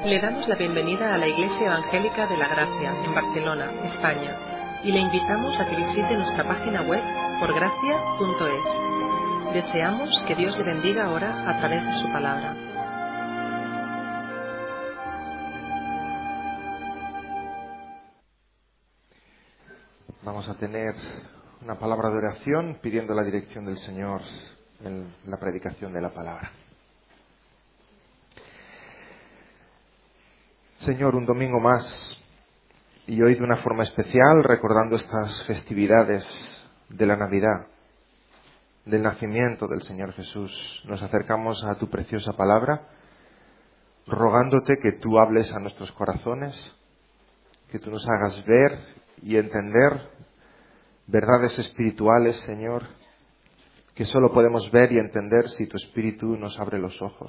Le damos la bienvenida a la Iglesia Evangélica de la Gracia, en Barcelona, España, y le invitamos a que visite nuestra página web porgracia.es. Deseamos que Dios le bendiga ahora a través de su palabra. Vamos a tener una palabra de oración pidiendo la dirección del Señor en la predicación de la palabra. Señor, un domingo más, y hoy de una forma especial recordando estas festividades de la Navidad, del nacimiento del Señor Jesús, nos acercamos a tu preciosa palabra, rogándote que tú hables a nuestros corazones, que tú nos hagas ver y entender verdades espirituales, Señor, que solo podemos ver y entender si tu Espíritu nos abre los ojos.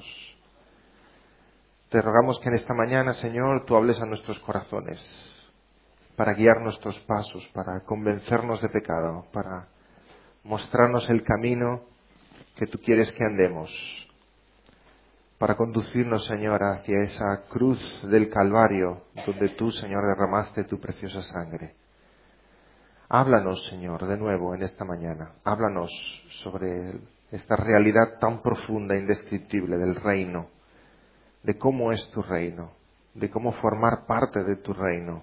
Te rogamos que en esta mañana, Señor, tú hables a nuestros corazones para guiar nuestros pasos, para convencernos de pecado, para mostrarnos el camino que tú quieres que andemos, para conducirnos, Señor, hacia esa cruz del Calvario donde tú, Señor, derramaste tu preciosa sangre. Háblanos, Señor, de nuevo en esta mañana. Háblanos sobre esta realidad tan profunda e indescriptible del reino, de cómo es tu reino, de cómo formar parte de tu reino.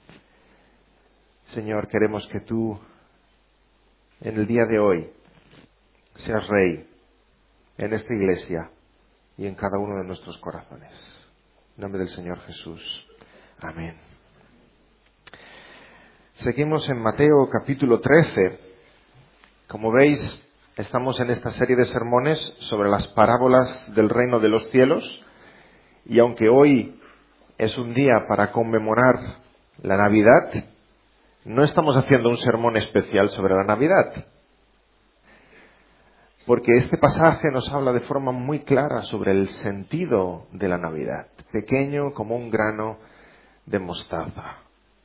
Señor, queremos que tú, en el día de hoy, seas Rey en esta iglesia y en cada uno de nuestros corazones. En nombre del Señor Jesús. Amén. Seguimos en Mateo capítulo 13. Como veis, estamos en esta serie de sermones sobre las parábolas del reino de los cielos. Y aunque hoy es un día para conmemorar la Navidad, no estamos haciendo un sermón especial sobre la Navidad. Porque este pasaje nos habla de forma muy clara sobre el sentido de la Navidad, pequeño como un grano de mostaza.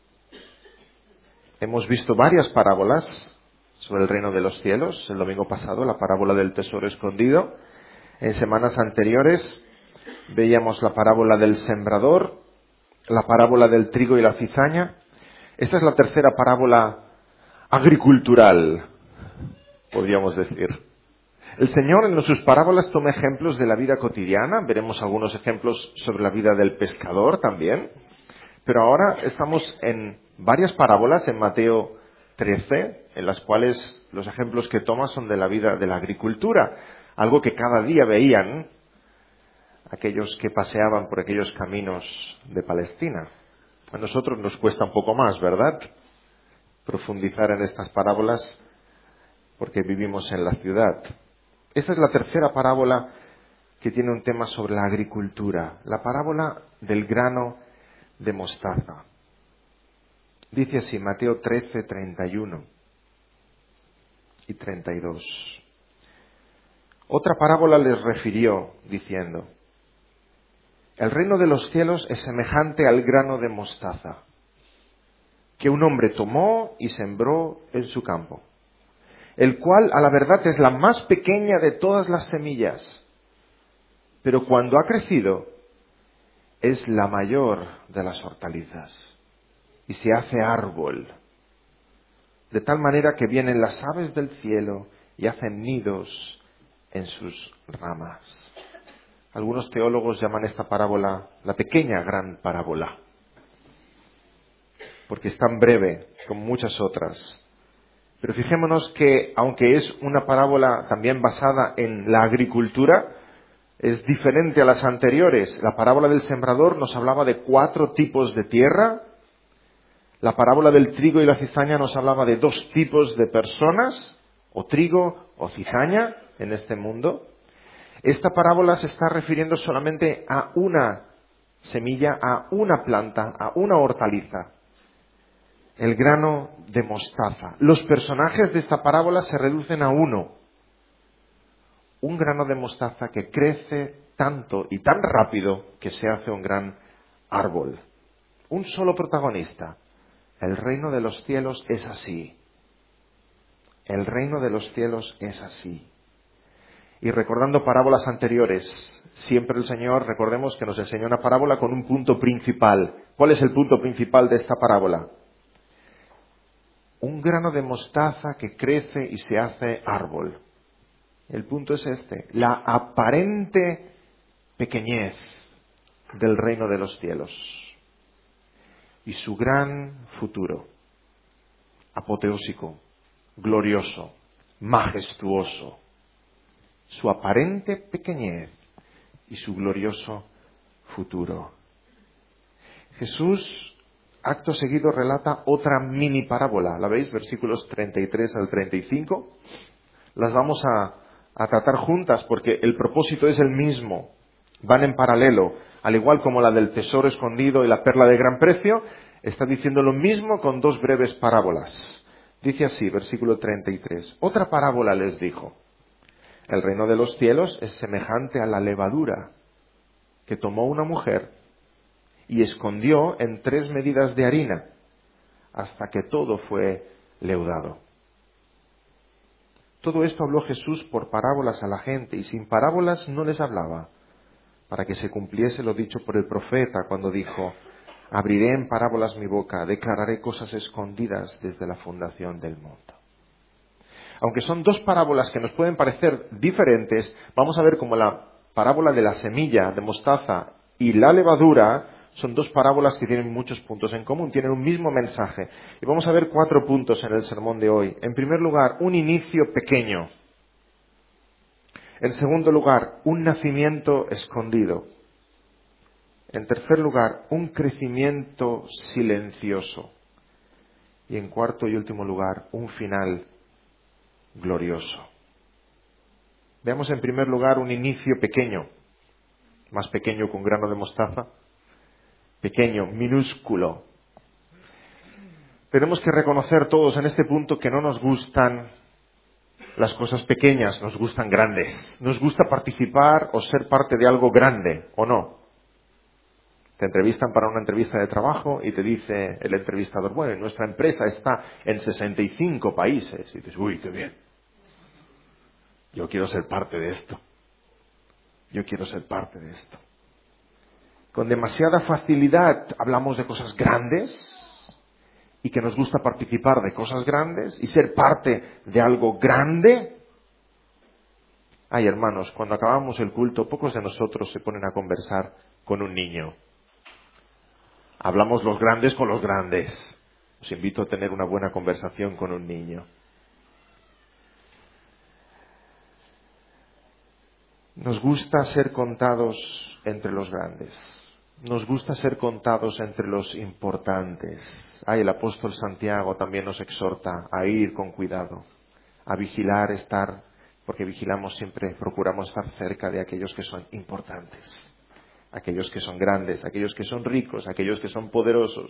Hemos visto varias parábolas sobre el reino de los cielos. El domingo pasado, la parábola del tesoro escondido. En semanas anteriores veíamos la parábola del sembrador, la parábola del trigo y la cizaña. Esta es la tercera parábola agricultural, podríamos decir. El Señor en sus parábolas toma ejemplos de la vida cotidiana. Veremos algunos ejemplos sobre la vida del pescador también. Pero ahora estamos en varias parábolas en Mateo 13, en las cuales los ejemplos que toma son de la vida de la agricultura, algo que cada día veían aquellos que paseaban por aquellos caminos de Palestina. A nosotros nos cuesta un poco más, ¿verdad?, profundizar en estas parábolas porque vivimos en la ciudad. Esta es la tercera parábola que tiene un tema sobre la agricultura, la parábola del grano de mostaza. Dice así, Mateo 13, 31 y 32. Otra parábola les refirió, diciendo: el reino de los cielos es semejante al grano de mostaza, que un hombre tomó y sembró en su campo, el cual a la verdad es la más pequeña de todas las semillas, pero cuando ha crecido es la mayor de las hortalizas y se hace árbol, de tal manera que vienen las aves del cielo y hacen nidos en sus ramas. Algunos teólogos llaman esta parábola la pequeña gran parábola, porque es tan breve como muchas otras. Pero fijémonos que, aunque es una parábola también basada en la agricultura, es diferente a las anteriores. La parábola del sembrador nos hablaba de 4 tipos de tierra. La parábola del trigo y la cizaña nos hablaba de 2 tipos de personas, o trigo o cizaña en este mundo. Esta parábola se está refiriendo solamente a una semilla, a una planta, a una hortaliza, el grano de mostaza. Los personajes de esta parábola se reducen a uno, un grano de mostaza que crece tanto y tan rápido que se hace un gran árbol. Un solo protagonista. El reino de los cielos es así. El reino de los cielos es así. Y recordando parábolas anteriores, siempre el Señor, recordemos que nos enseñó una parábola con un punto principal. ¿Cuál es el punto principal de esta parábola? Un grano de mostaza que crece y se hace árbol. El punto es este, la aparente pequeñez del reino de los cielos y su gran futuro, apoteósico, glorioso, majestuoso, su aparente pequeñez y su glorioso futuro. Jesús, acto seguido, relata otra mini parábola. ¿La veis? Versículos 33 al 35. Las vamos a tratar juntas porque el propósito es el mismo. Van en paralelo. Al igual como la del tesoro escondido y la perla de gran precio, está diciendo lo mismo con dos breves parábolas. Dice así, versículo 33. Otra parábola les dijo: el reino de los cielos es semejante a la levadura que tomó una mujer y escondió en 3 medidas de harina hasta que todo fue leudado. Todo esto habló Jesús por parábolas a la gente, y sin parábolas no les hablaba, para que se cumpliese lo dicho por el profeta cuando dijo: abriré en parábolas mi boca, declararé cosas escondidas desde la fundación del mundo. Aunque son dos parábolas que nos pueden parecer diferentes, vamos a ver cómo la parábola de la semilla de mostaza y la levadura son dos parábolas que tienen muchos puntos en común, tienen un mismo mensaje. Y vamos a ver 4 puntos en el sermón de hoy. En primer lugar, un inicio pequeño. En segundo lugar, un nacimiento escondido. En tercer lugar, un crecimiento silencioso. Y en cuarto y último lugar, un final glorioso. Veamos en primer lugar un inicio pequeño, más pequeño que un grano de mostaza, pequeño, minúsculo. Tenemos que reconocer todos en este punto que no nos gustan las cosas pequeñas, nos gustan grandes. Nos gusta participar o ser parte de algo grande, ¿o no? Te entrevistan para una entrevista de trabajo y te dice el entrevistador: bueno, nuestra empresa está en 65 países. Y dices: uy, qué bien. Yo quiero ser parte de esto. Yo quiero ser parte de esto. Con demasiada facilidad hablamos de cosas grandes y que nos gusta participar de cosas grandes y ser parte de algo grande. Ay, hermanos, cuando acabamos el culto, pocos de nosotros se ponen a conversar con un niño. Hablamos los grandes con los grandes. Os invito a tener una buena conversación con un niño. Nos gusta ser contados entre los grandes. Nos gusta ser contados entre los importantes. Ay, el apóstol Santiago también nos exhorta a ir con cuidado, a vigilar, porque vigilamos siempre, procuramos estar cerca de aquellos que son importantes, aquellos que son grandes, aquellos que son ricos, aquellos que son poderosos.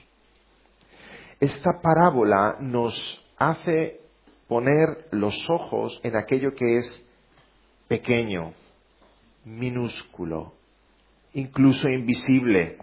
Esta parábola nos hace poner los ojos en aquello que es pequeño, minúsculo, incluso invisible,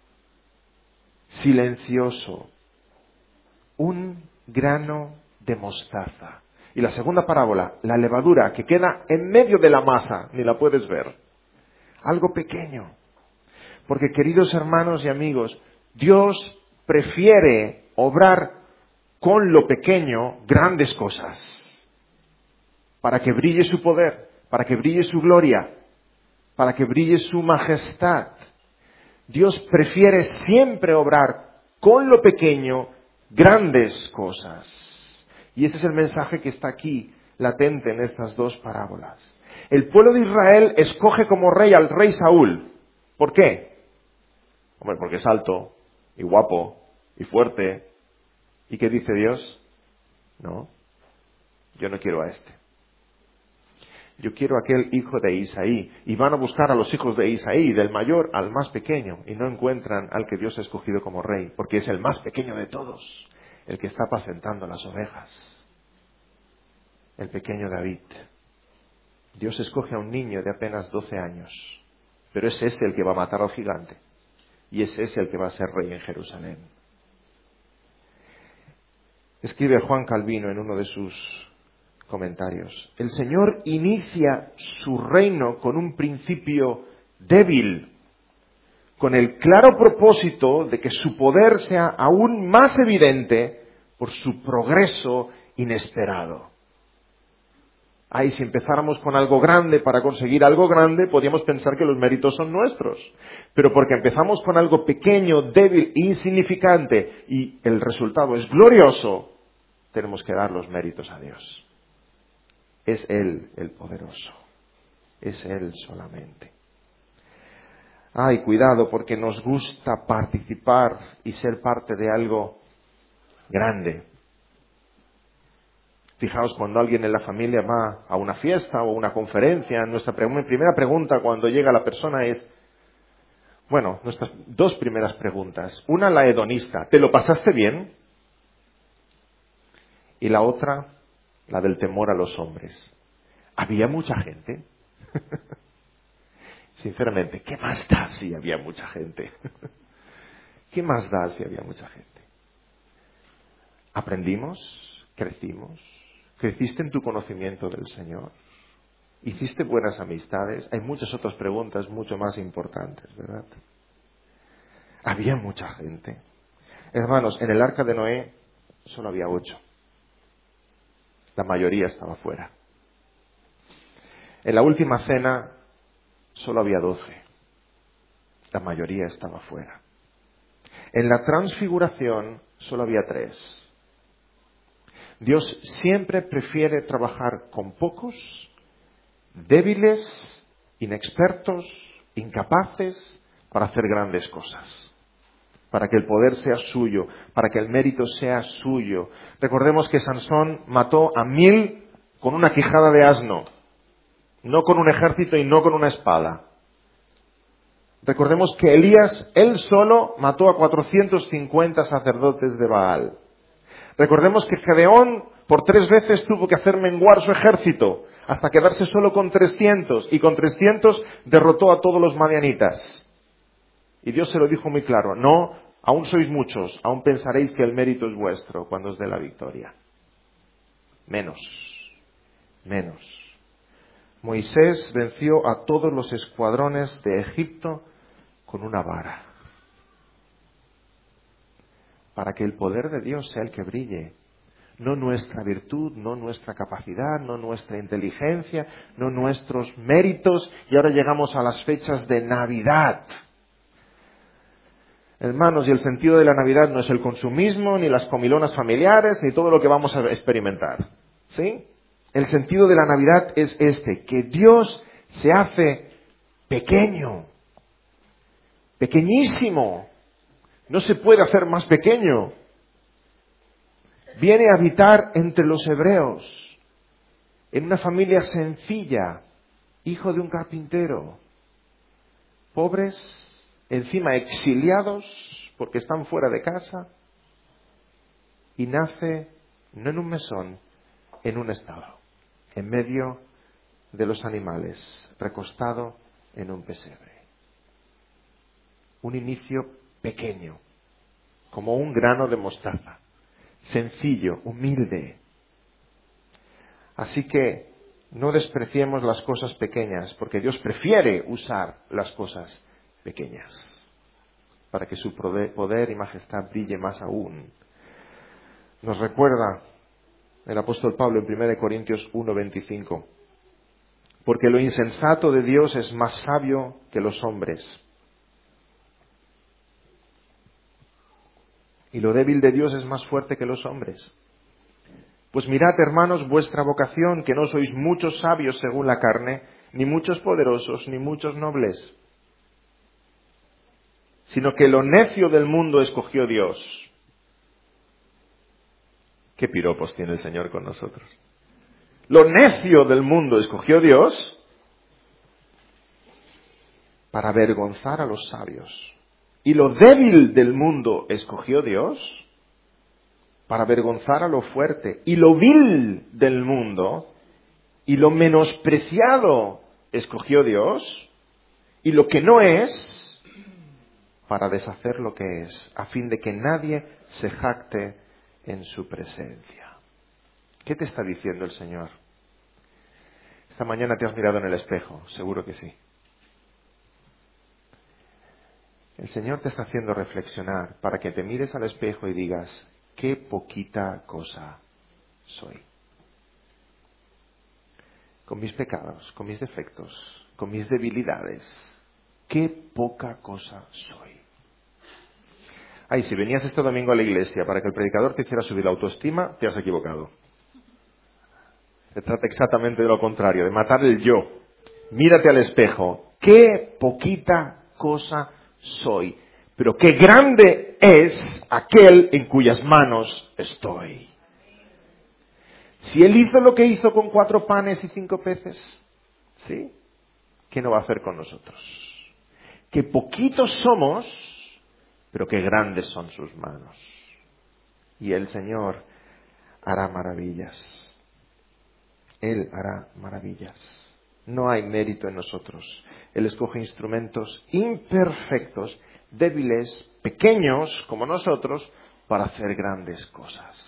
silencioso, un grano de mostaza. Y la segunda parábola, la levadura que queda en medio de la masa, ni la puedes ver. Algo pequeño. Porque, queridos hermanos y amigos, Dios prefiere obrar con lo pequeño grandes cosas, para que brille su poder, para que brille su gloria, para que brille su majestad. Dios prefiere siempre obrar con lo pequeño grandes cosas. Y ese es el mensaje que está aquí latente en estas dos parábolas. El pueblo de Israel escoge como rey al rey Saúl. ¿Por qué? Hombre, porque es alto y guapo y fuerte. ¿Y qué dice Dios? No, yo no quiero a este. Yo quiero aquel hijo de Isaí. Y van a buscar a los hijos de Isaí, del mayor al más pequeño, y no encuentran al que Dios ha escogido como rey, porque es el más pequeño de todos, el que está apacentando las ovejas, el pequeño David. Dios escoge a un niño de apenas 12 años, pero es ese el que va a matar al gigante, y es ese el que va a ser rey en Jerusalén. Escribe Juan Calvino en uno de sus comentarios. El Señor inicia su reino con un principio débil, con el claro propósito de que su poder sea aún más evidente por su progreso inesperado. Ay, si empezáramos con algo grande para conseguir algo grande, podríamos pensar que los méritos son nuestros. Pero porque empezamos con algo pequeño, débil, insignificante, y el resultado es glorioso, tenemos que dar los méritos a Dios. Es Él el poderoso. Es Él solamente. Ay, cuidado, porque nos gusta participar y ser parte de algo grande. Fijaos, cuando alguien en la familia va a una fiesta o a una conferencia, nuestra primera pregunta cuando llega la persona es, bueno, nuestras dos primeras preguntas. Una, la hedonista, ¿te lo pasaste bien? Y la otra, la del temor a los hombres. ¿Había mucha gente? Sinceramente, ¿qué más da si había mucha gente? ¿Qué más da si había mucha gente? ¿Aprendimos? ¿Crecimos? ¿Creciste en tu conocimiento del Señor? ¿Hiciste buenas amistades? Hay muchas otras preguntas mucho más importantes, ¿verdad? Había mucha gente. Hermanos, en el arca de Noé solo había 8. La mayoría estaba fuera. En la última cena solo había 12. La mayoría estaba fuera. En la transfiguración solo había 3. Dios siempre prefiere trabajar con pocos, débiles, inexpertos, incapaces, para hacer grandes cosas. Para que el poder sea suyo, para que el mérito sea suyo. Recordemos que Sansón mató a 1000 con una quijada de asno, no con un ejército y no con una espada. Recordemos que Elías, él solo, mató a 450 sacerdotes de Baal. Recordemos que Gedeón por 3 veces tuvo que hacer menguar su ejército hasta quedarse solo con 300, y con 300 derrotó a todos los madianitas. Y Dios se lo dijo muy claro, no, aún sois muchos, aún pensaréis que el mérito es vuestro cuando os dé la victoria. Menos. Moisés venció a todos los escuadrones de Egipto con una vara. Para que el poder de Dios sea el que brille. No nuestra virtud, no nuestra capacidad, no nuestra inteligencia, no nuestros méritos. Y ahora llegamos a las fechas de Navidad. Hermanos, y el sentido de la Navidad no es el consumismo, ni las comilonas familiares, ni todo lo que vamos a experimentar. ¿Sí? El sentido de la Navidad es este, que Dios se hace pequeño, pequeñísimo. No se puede hacer más pequeño. Viene a habitar entre los hebreos, en una familia sencilla, hijo de un carpintero, pobres, encima exiliados porque están fuera de casa, y nace no en un mesón, en un establo, en medio de los animales, recostado en un pesebre. Un inicio pequeño, como un grano de mostaza, sencillo, humilde. Así que no despreciemos las cosas pequeñas, porque Dios prefiere usar las cosas pequeñas para que su poder y majestad brille más aún. Nos recuerda el apóstol Pablo en 1 Corintios 1:25, porque lo insensato de Dios es más sabio que los hombres, y lo débil de Dios es más fuerte que los hombres. Pues mirad, hermanos, vuestra vocación, que no sois muchos sabios según la carne, ni muchos poderosos, ni muchos nobles, sino que lo necio del mundo escogió Dios. ¿Qué piropos tiene el Señor con nosotros? Lo necio del mundo escogió Dios para avergonzar a los sabios. Y lo débil del mundo escogió Dios para avergonzar a lo fuerte. Y lo vil del mundo y lo menospreciado escogió Dios. Y lo que no es, para deshacer lo que es, a fin de que nadie se jacte en su presencia. ¿Qué te está diciendo el Señor? Esta mañana te has mirado en el espejo, seguro que sí. El Señor te está haciendo reflexionar para que te mires al espejo y digas, qué poquita cosa soy. Con mis pecados, con mis defectos, con mis debilidades, qué poca cosa soy. Ay, si venías este domingo a la iglesia para que el predicador te hiciera subir la autoestima, te has equivocado. Se trata exactamente de lo contrario, de matar el yo. Mírate al espejo, qué poquita cosa soy, pero qué grande es aquel en cuyas manos estoy. Si Él hizo lo que hizo con 4 panes y 5 peces, ¿sí? ¿Qué no va a hacer con nosotros? Que poquitos somos, pero qué grandes son sus manos. Y el Señor hará maravillas. Él hará maravillas. No hay mérito en nosotros. Él escoge instrumentos imperfectos, débiles, pequeños como nosotros, para hacer grandes cosas.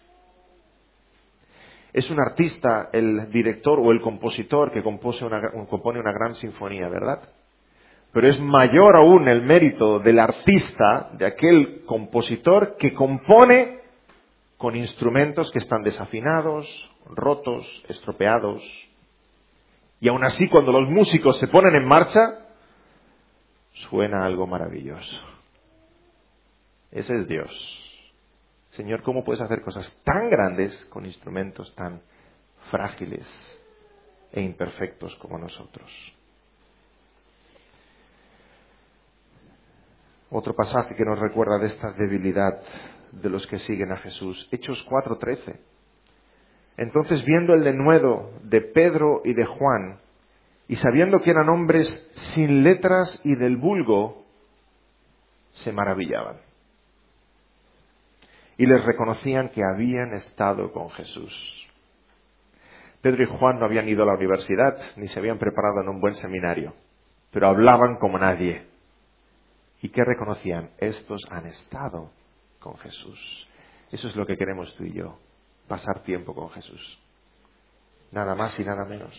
Es un artista, el director o el compositor que compone una gran sinfonía, ¿verdad? Pero es mayor aún el mérito del artista, de aquel compositor que compone con instrumentos que están desafinados, rotos, estropeados. Y aún así, cuando los músicos se ponen en marcha, suena algo maravilloso. Ese es Dios. Señor, ¿cómo puedes hacer cosas tan grandes con instrumentos tan frágiles e imperfectos como nosotros? Otro pasaje que nos recuerda de esta debilidad de los que siguen a Jesús. Hechos 4:13. Entonces, viendo el denuedo de Pedro y de Juan, y sabiendo que eran hombres sin letras y del vulgo, se maravillaban. Y les reconocían que habían estado con Jesús. Pedro y Juan no habían ido a la universidad, ni se habían preparado en un buen seminario, pero hablaban como nadie. ¿Y qué reconocían? Estos han estado con Jesús. Eso es lo que queremos tú y yo, pasar tiempo con Jesús. Nada más y nada menos.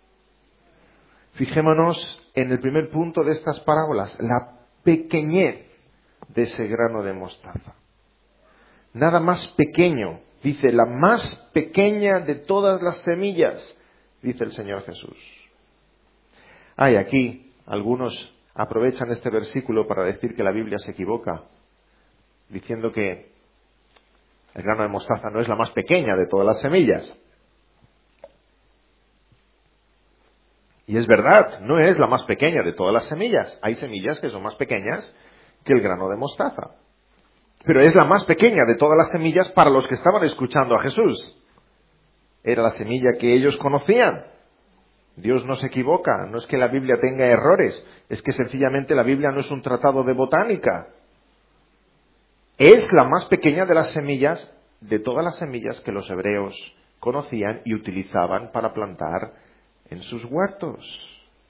Fijémonos en el primer punto de estas parábolas, la pequeñez de ese grano de mostaza. Nada más pequeño, dice, la más pequeña de todas las semillas, dice el Señor Jesús. Hay aquí, algunos aprovechan este versículo para decir que la Biblia se equivoca, diciendo que el grano de mostaza no es la más pequeña de todas las semillas. Y es verdad, no es la más pequeña de todas las semillas. Hay semillas que son más pequeñas que el grano de mostaza. Pero es la más pequeña de todas las semillas para los que estaban escuchando a Jesús. Era la semilla que ellos conocían. Dios no se equivoca, no es que la Biblia tenga errores, es que sencillamente la Biblia no es un tratado de botánica. Es la más pequeña de las semillas, de todas las semillas que los hebreos conocían y utilizaban para plantar en sus huertos.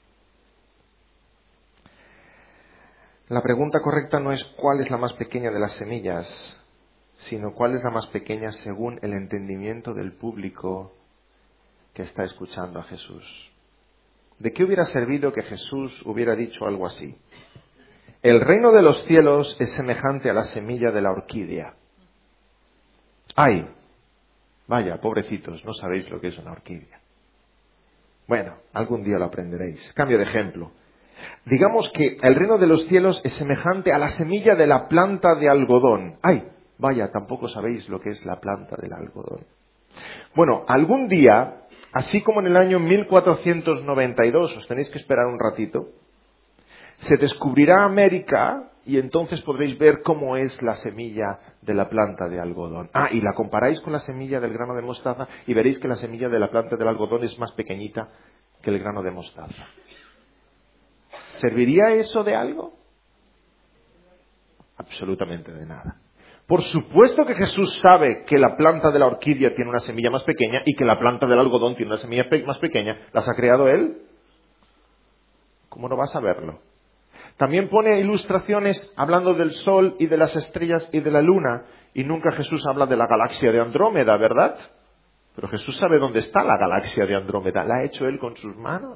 La pregunta correcta no es cuál es la más pequeña de las semillas, sino cuál es la más pequeña según el entendimiento del público que está escuchando a Jesús. ¿De qué hubiera servido que Jesús hubiera dicho algo así? El reino de los cielos es semejante a la semilla de la orquídea. ¡Ay! Vaya, pobrecitos, no sabéis lo que es una orquídea. Bueno, algún día lo aprenderéis. Cambio de ejemplo. Digamos que el reino de los cielos es semejante a la semilla de la planta de algodón. ¡Ay! Vaya, tampoco sabéis lo que es la planta del algodón. Bueno, algún día, así como en el año 1492, os tenéis que esperar un ratito, se descubrirá América y entonces podréis ver cómo es la semilla de la planta de algodón. Y la comparáis con la semilla del grano de mostaza y veréis que la semilla de la planta del algodón es más pequeñita que el grano de mostaza. ¿Serviría eso de algo? Absolutamente de nada. Por supuesto que Jesús sabe que la planta de la orquídea tiene una semilla más pequeña y que la planta del algodón tiene una semilla más pequeña. ¿Las ha creado Él? ¿Cómo no vas a verlo? También pone ilustraciones hablando del sol y de las estrellas y de la luna, y nunca Jesús habla de la galaxia de Andrómeda, ¿verdad? Pero Jesús sabe dónde está la galaxia de Andrómeda. La ha hecho Él con sus manos.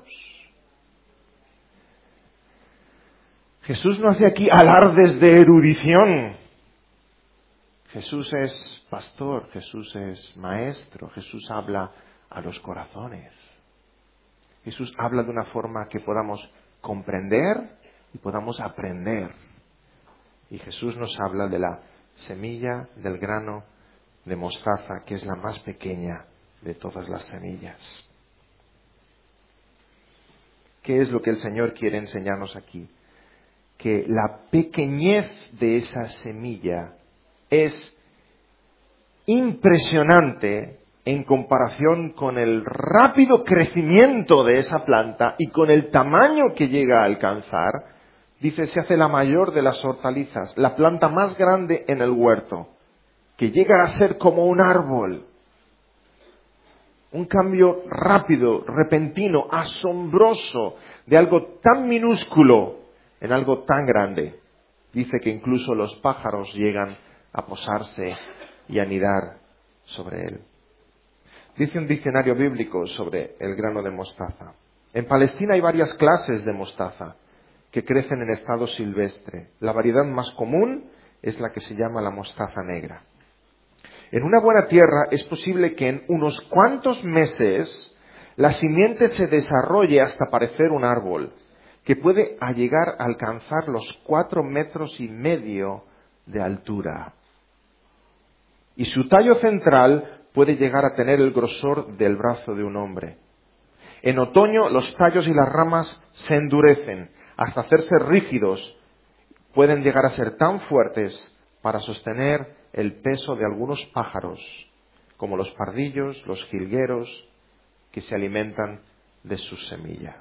Jesús no hace aquí alardes de erudición. Jesús es pastor, Jesús es maestro, Jesús habla a los corazones. Jesús habla de una forma que podamos comprender y podamos aprender. Y Jesús nos habla de la semilla del grano de mostaza, que es la más pequeña de todas las semillas. ¿Qué es lo que el Señor quiere enseñarnos aquí? Que la pequeñez de esa semilla es impresionante en comparación con el rápido crecimiento de esa planta y con el tamaño que llega a alcanzar. Dice, se hace la mayor de las hortalizas, la planta más grande en el huerto, que llega a ser como un árbol. Un cambio rápido, repentino, asombroso, de algo tan minúsculo en algo tan grande. Dice que incluso los pájaros llegan a posarse y anidar sobre él. Dice un diccionario bíblico sobre el grano de mostaza. En Palestina hay varias clases de mostaza que crecen en estado silvestre. La variedad más común es la que se llama la mostaza negra. En una buena tierra es posible que en unos cuantos meses la simiente se desarrolle hasta parecer un árbol, que puede llegar a alcanzar los 4,5 metros de altura. Y su tallo central puede llegar a tener el grosor del brazo de un hombre. En otoño los tallos y las ramas se endurecen hasta hacerse rígidos. Pueden llegar a ser tan fuertes para sostener el peso de algunos pájaros, como los pardillos, los jilgueros, que se alimentan de sus semillas.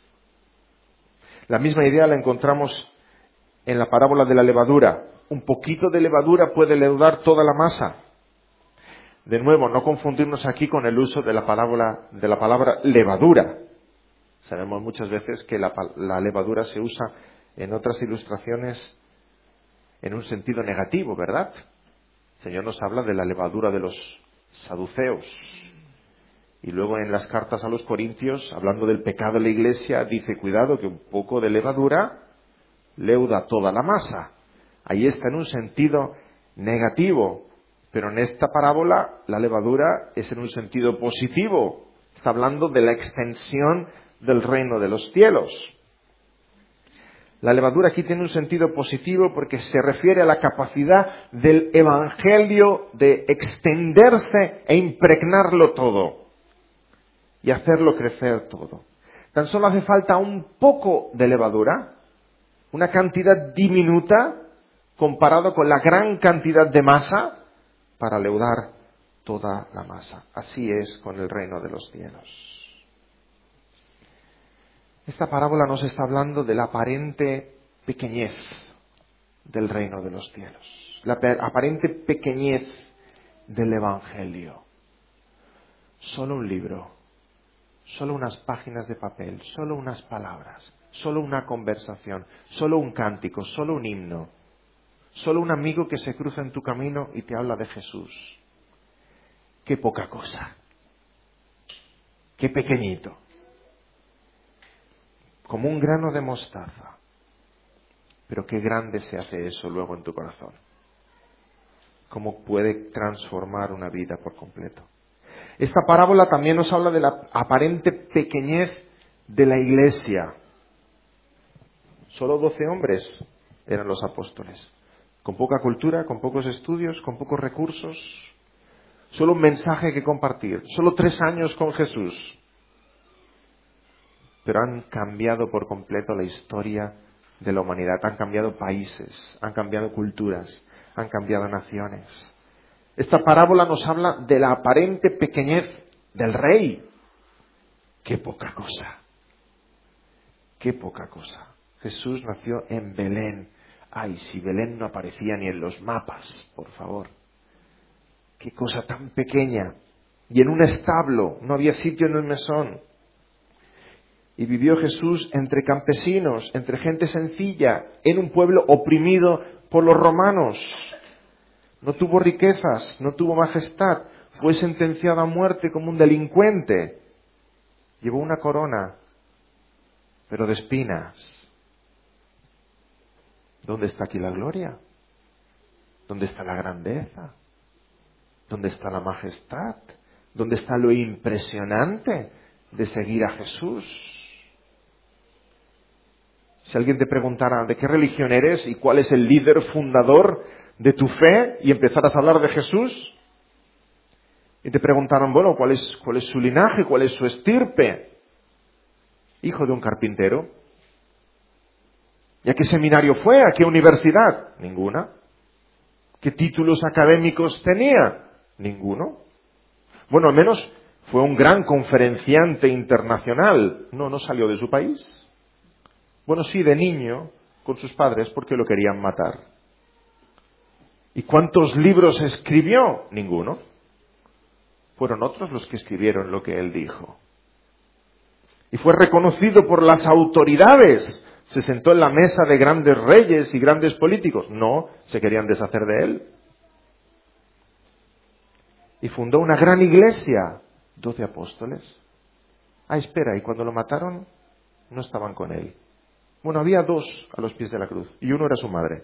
La misma idea la encontramos en la parábola de la levadura. Un poquito de levadura puede leudar toda la masa. De nuevo, no confundirnos aquí con el uso de la palabra levadura. Sabemos muchas veces que la levadura se usa en otras ilustraciones en un sentido negativo, ¿verdad? El Señor nos habla de la levadura de los saduceos. Y luego en las cartas a los Corintios, hablando del pecado de la iglesia, dice, cuidado que un poco de levadura leuda toda la masa. Ahí está en un sentido negativo, pero en esta parábola la levadura es en un sentido positivo. Está hablando de la extensión del reino de los cielos. La levadura aquí tiene un sentido positivo porque se refiere a la capacidad del evangelio de extenderse e impregnarlo todo y hacerlo crecer todo. Tan solo hace falta un poco de levadura, una cantidad diminuta comparado con la gran cantidad de masa para leudar toda la masa. Así es con el reino de los cielos. Esta parábola nos está hablando de la aparente pequeñez del reino de los cielos, la aparente pequeñez del Evangelio. Solo un libro, solo unas páginas de papel, solo unas palabras, solo una conversación, solo un cántico, solo un himno, solo un amigo que se cruza en tu camino y te habla de Jesús. Qué poca cosa, qué pequeñito. Como un grano de mostaza. Pero qué grande se hace eso luego en tu corazón. Cómo puede transformar una vida por completo. Esta parábola también nos habla de la aparente pequeñez de la iglesia. Solo 12 hombres eran los apóstoles. Con poca cultura, con pocos estudios, con pocos recursos. Solo un mensaje que compartir. Solo 3 años con Jesús. Pero han cambiado por completo la historia de la humanidad. Han cambiado países, han cambiado culturas, han cambiado naciones. Esta parábola nos habla de la aparente pequeñez del rey. ¡Qué poca cosa! ¡Qué poca cosa! Jesús nació en Belén. ¡Ay, si Belén no aparecía ni en los mapas, por favor! ¡Qué cosa tan pequeña! Y en un establo, no había sitio en el mesón. Y vivió Jesús entre campesinos, entre gente sencilla, en un pueblo oprimido por los romanos. No tuvo riquezas, no tuvo majestad. fue sentenciado a muerte como un delincuente. Llevó una corona, pero de espinas. ¿Dónde está aquí la gloria? ¿Dónde está la grandeza? ¿Dónde está la majestad? ¿Dónde está lo impresionante de seguir a Jesús? Si alguien te preguntara ¿de qué religión eres y cuál es el líder fundador de tu fe? Y empezaras a hablar de Jesús, y te preguntaran, bueno, ¿cuál es su linaje? ¿Cuál es su estirpe? Hijo de un carpintero. ¿Y a qué seminario fue? ¿A qué universidad? Ninguna. ¿Qué títulos académicos tenía? Ninguno. Bueno, al menos fue un gran conferenciante internacional. No salió de su país. Bueno, sí, de niño, con sus padres, porque lo querían matar. ¿Y cuántos libros escribió? Ninguno. Fueron otros los que escribieron lo que él dijo. Y fue reconocido por las autoridades. ¿Se sentó en la mesa de grandes reyes y grandes políticos? No, se querían deshacer de él. Y fundó una gran iglesia, 12 apóstoles. Espera, y cuando lo mataron, no estaban con él. Bueno, había 2 a los pies de la cruz, y uno era su madre.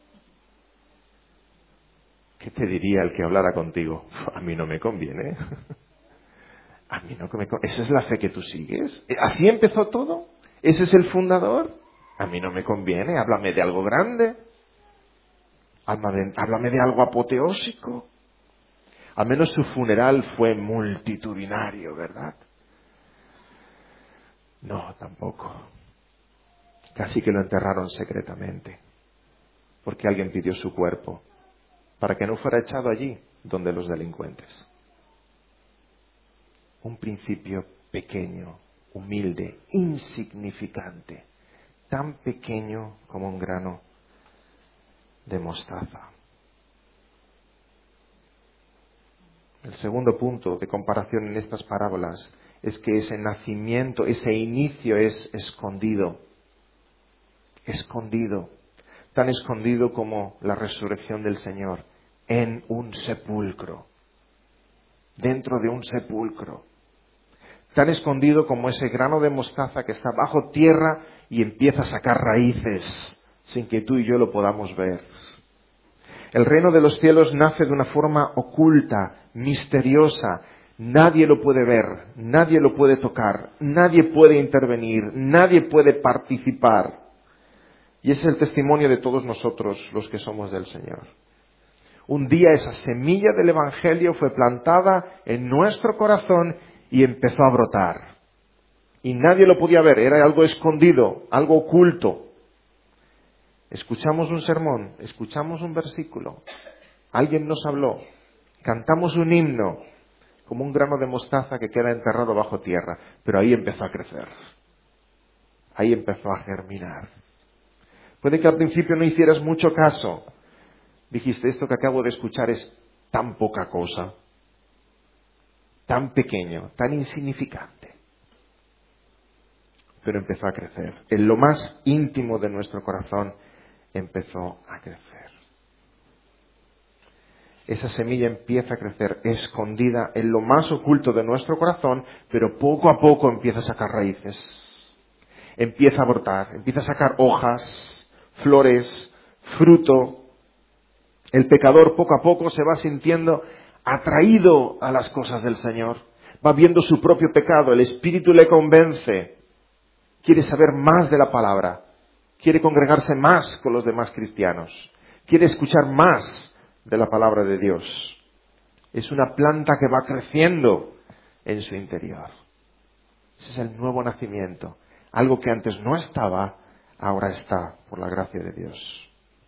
¿Qué te diría el que hablara contigo? A mí no me conviene. A mí no me conviene. ¿Esa es la fe que tú sigues? ¿Así empezó todo? ¿Ese es el fundador? A mí no me conviene. Háblame de algo grande. Háblame de algo apoteósico. Al menos su funeral fue multitudinario, ¿verdad? No, tampoco. Casi que lo enterraron secretamente, porque alguien pidió su cuerpo, para que no fuera echado allí donde los delincuentes. Un principio pequeño, humilde, insignificante, tan pequeño como un grano de mostaza. El segundo punto de comparación en estas parábolas es que ese nacimiento, ese inicio es escondido. Escondido. Tan escondido como la resurrección del Señor. En un sepulcro. Dentro de un sepulcro. Tan escondido como ese grano de mostaza que está bajo tierra y empieza a sacar raíces sin que tú y yo lo podamos ver. El reino de los cielos nace de una forma oculta, misteriosa. Nadie lo puede ver, nadie lo puede tocar, nadie puede intervenir, nadie puede participar. Y ese es el testimonio de todos nosotros, los que somos del Señor. Un día esa semilla del Evangelio fue plantada en nuestro corazón y empezó a brotar. Y nadie lo podía ver, era algo escondido, algo oculto. Escuchamos un sermón, escuchamos un versículo, alguien nos habló, cantamos un himno, como un grano de mostaza que queda enterrado bajo tierra, pero ahí empezó a crecer, ahí empezó a germinar. Puede que al principio no hicieras mucho caso, dijiste, esto que acabo de escuchar es tan poca cosa, tan pequeño, tan insignificante, pero empezó a crecer, en lo más íntimo de nuestro corazón empezó a crecer. Esa semilla empieza a crecer escondida en lo más oculto de nuestro corazón, pero poco a poco empieza a sacar raíces, empieza a brotar, empieza a sacar hojas, flores, fruto. El pecador poco a poco se va sintiendo atraído a las cosas del Señor, va viendo su propio pecado, el Espíritu le convence, quiere saber más de la palabra, quiere congregarse más con los demás cristianos, quiere escuchar más de la palabra de Dios. Es una planta que va creciendo en su interior. Ese es el nuevo nacimiento. Algo que antes no estaba, ahora está, por la gracia de Dios.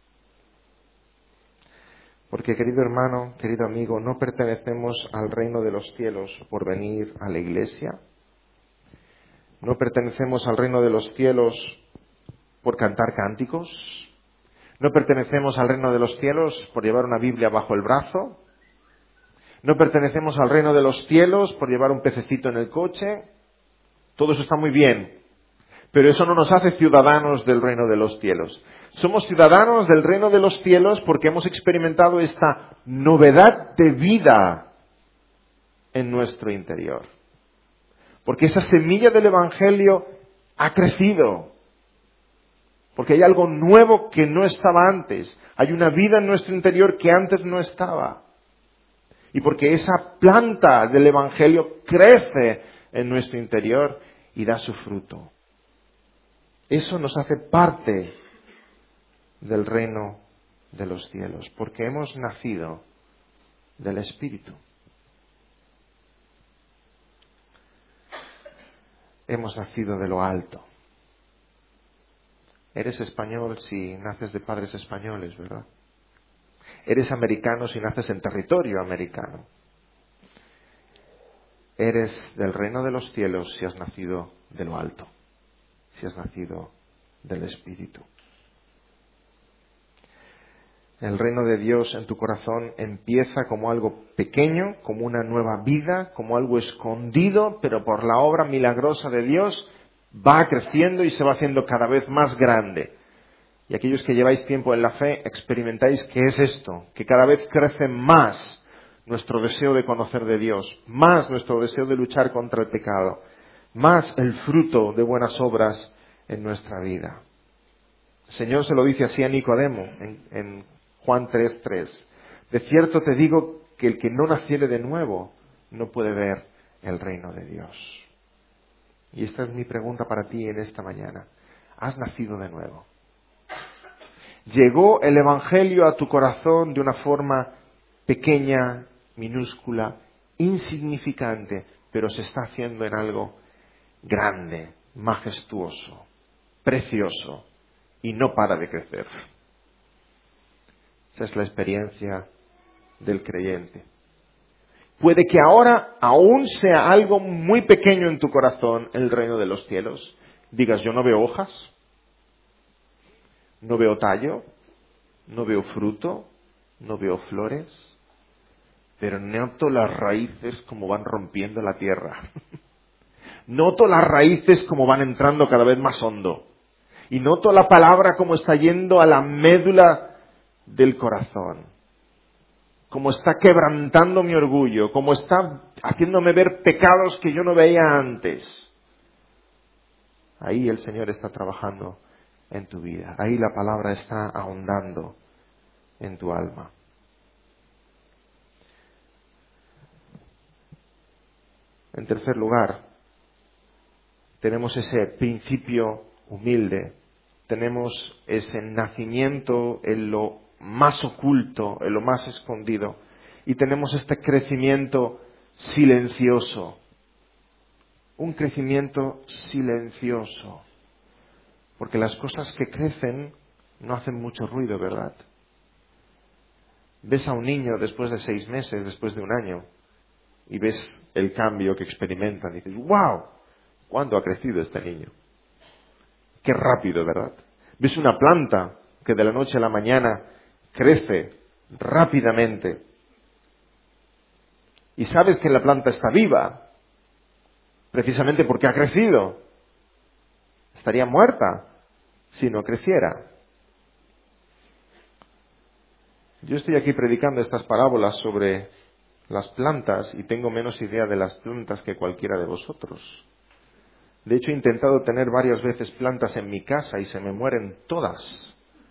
Porque, querido hermano, querido amigo, no pertenecemos al reino de los cielos por venir a la iglesia. No pertenecemos al reino de los cielos por cantar cánticos. No pertenecemos al reino de los cielos por llevar una Biblia bajo el brazo. No pertenecemos al reino de los cielos por llevar un pececito en el coche. Todo eso está muy bien, pero eso no nos hace ciudadanos del reino de los cielos. Somos ciudadanos del reino de los cielos porque hemos experimentado esta novedad de vida en nuestro interior. Porque esa semilla del Evangelio ha crecido. Porque hay algo nuevo que no estaba antes. Hay una vida en nuestro interior que antes no estaba. Y porque esa planta del Evangelio crece en nuestro interior y da su fruto. Eso nos hace parte del reino de los cielos, porque hemos nacido del Espíritu. Hemos nacido de lo alto. Eres español si naces de padres españoles, ¿verdad? Eres americano si naces en territorio americano. Eres del reino de los cielos si has nacido de lo alto, si has nacido del Espíritu. El reino de Dios en tu corazón empieza como algo pequeño, como una nueva vida, como algo escondido, pero por la obra milagrosa de Dios va creciendo y se va haciendo cada vez más grande. Y aquellos que lleváis tiempo en la fe experimentáis que es esto, que cada vez crece más nuestro deseo de conocer de Dios, más nuestro deseo de luchar contra el pecado, más el fruto de buenas obras en nuestra vida. El Señor se lo dice así a Nicodemo en Juan 3:3. De cierto te digo que el que no naciere de nuevo no puede ver el reino de Dios. Y esta es mi pregunta para ti en esta mañana. ¿Has nacido de nuevo? ¿Llegó el Evangelio a tu corazón de una forma pequeña, minúscula, insignificante, pero se está haciendo en algo grande, majestuoso, precioso y no para de crecer? Esa es la experiencia del creyente. Puede que ahora aún sea algo muy pequeño en tu corazón el reino de los cielos. Digas, yo no veo hojas, no veo tallo, no veo fruto, no veo flores, pero noto las raíces como van rompiendo la tierra. Noto las raíces como van entrando cada vez más hondo. Y noto la palabra como está yendo a la médula del corazón. Como está quebrantando mi orgullo, como está haciéndome ver pecados que yo no veía antes. Ahí el Señor está trabajando en tu vida. Ahí la palabra está ahondando en tu alma. En tercer lugar, tenemos ese principio humilde. Tenemos ese nacimiento en lo más oculto, en lo más escondido. Y tenemos este crecimiento silencioso. Un crecimiento silencioso. Porque las cosas que crecen no hacen mucho ruido, ¿verdad? Ves a un niño después de 6 meses, después de un año, y ves el cambio que experimentan. Y dices, ¡wow! ¿Cuándo ha crecido este niño? Qué rápido, ¿verdad? Ves una planta que de la noche a la mañana crece rápidamente. Y sabes que la planta está viva, precisamente porque ha crecido. Estaría muerta si no creciera. Yo estoy aquí predicando estas parábolas sobre las plantas y tengo menos idea de las plantas que cualquiera de vosotros. De hecho, he intentado tener varias veces plantas en mi casa y se me mueren todas.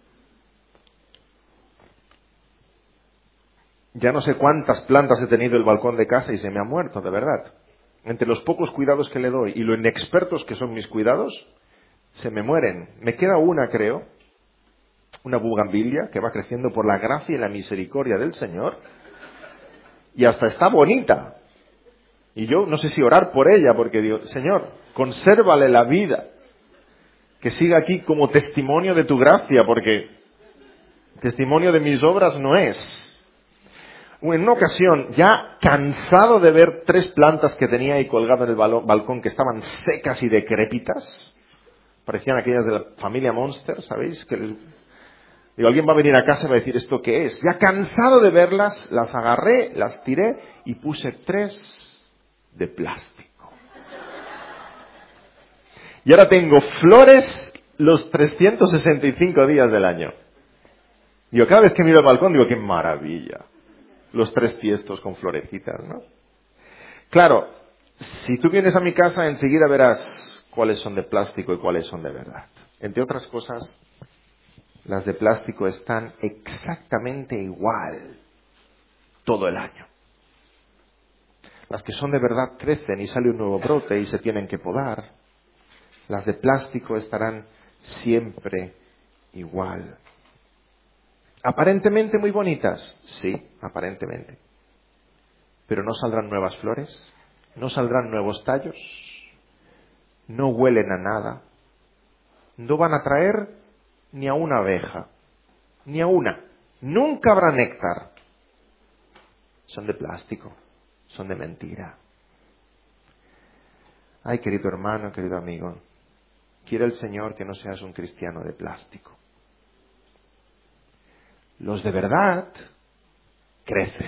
Ya no sé cuántas plantas he tenido en el balcón de casa y se me ha muerto, de verdad. Entre los pocos cuidados que le doy y lo inexpertos que son mis cuidados, se me mueren. Me queda una, creo, una bugambilia que va creciendo por la gracia y la misericordia del Señor y hasta está bonita. Y yo no sé si orar por ella porque digo, Señor, consérvale la vida, que siga aquí como testimonio de tu gracia, porque testimonio de mis obras no es. En una ocasión, ya cansado de ver 3 plantas que tenía ahí colgadas en el balcón que estaban secas y decrépitas, parecían aquellas de la familia Monster, ¿sabéis? Digo, alguien va a venir a casa y va a decir, ¿esto qué es? Ya cansado de verlas, las agarré, las tiré y puse 3 de plástico. Y ahora tengo flores los 365 días del año. Yo cada vez que miro el balcón digo, ¡qué maravilla! Los 3 tiestos con florecitas, ¿no? Claro, si tú vienes a mi casa, enseguida verás cuáles son de plástico y cuáles son de verdad. Entre otras cosas, las de plástico están exactamente igual todo el año. Las que son de verdad crecen y sale un nuevo brote y se tienen que podar. Las de plástico estarán siempre igual. Aparentemente muy bonitas, sí, aparentemente. Pero no saldrán nuevas flores, no saldrán nuevos tallos, no huelen a nada, no van a traer ni a una abeja, ni a una. Nunca habrá néctar. Son de plástico, son de mentira. Ay, querido hermano, querido amigo, quiere el Señor que no seas un cristiano de plástico. Los de verdad crecen.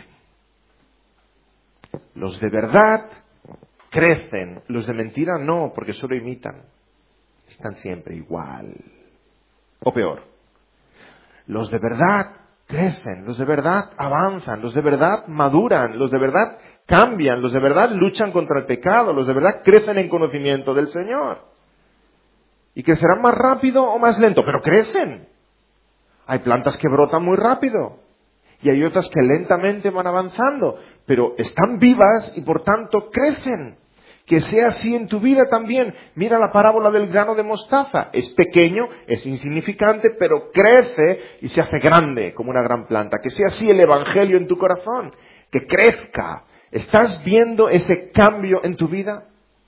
Los de verdad crecen. Los de mentira no, porque solo imitan. Están siempre igual. O peor. Los de verdad crecen. Los de verdad avanzan. Los de verdad maduran. Los de verdad cambian. Los de verdad luchan contra el pecado. Los de verdad crecen en conocimiento del Señor. Y crecerán más rápido o más lento, pero crecen. Hay plantas que brotan muy rápido. Y hay otras que lentamente van avanzando, pero están vivas y por tanto crecen. Que sea así en tu vida también. Mira la parábola del grano de mostaza. Es pequeño, es insignificante, pero crece y se hace grande como una gran planta. Que sea así el Evangelio en tu corazón. Que crezca. ¿Estás viendo ese cambio en tu vida?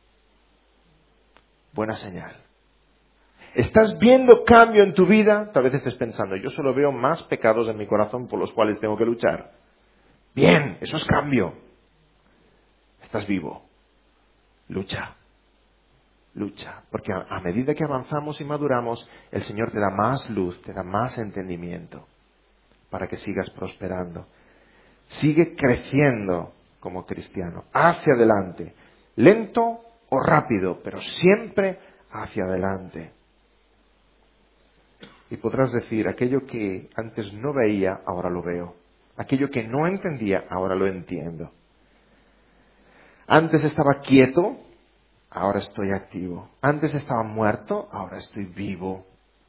Buena señal. ¿Estás viendo cambio en tu vida? Tal vez estés pensando, yo solo veo más pecados en mi corazón por los cuales tengo que luchar. Bien, eso es cambio. Estás vivo. Lucha. Lucha. Porque a medida que avanzamos y maduramos, el Señor te da más luz, te da más entendimiento para que sigas prosperando. Sigue creciendo como cristiano. Hacia adelante. Lento o rápido, pero siempre hacia adelante. Y podrás decir, aquello que antes no veía, ahora lo veo. Aquello que no entendía, ahora lo entiendo. Antes estaba quieto, ahora estoy activo. Antes estaba muerto, ahora estoy vivo.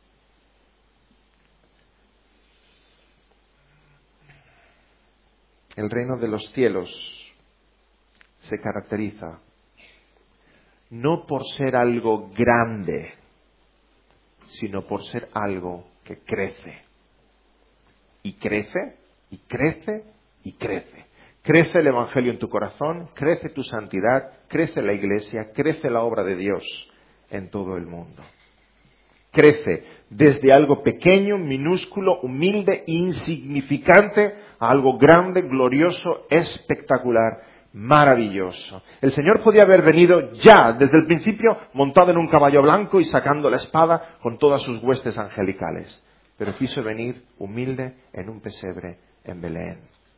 El reino de los cielos se caracteriza no por ser algo grande, sino por ser algo que crece. Y crece, y crece, y crece. Crece el Evangelio en tu corazón, crece tu santidad, crece la Iglesia, crece la obra de Dios en todo el mundo. Crece desde algo pequeño, minúsculo, humilde, insignificante, a algo grande, glorioso, espectacular, maravilloso. El Señor podía haber venido ya, desde el principio, montado en un caballo blanco y sacando la espada con todas sus huestes angelicales. Pero quiso venir humilde en un pesebre en Belén.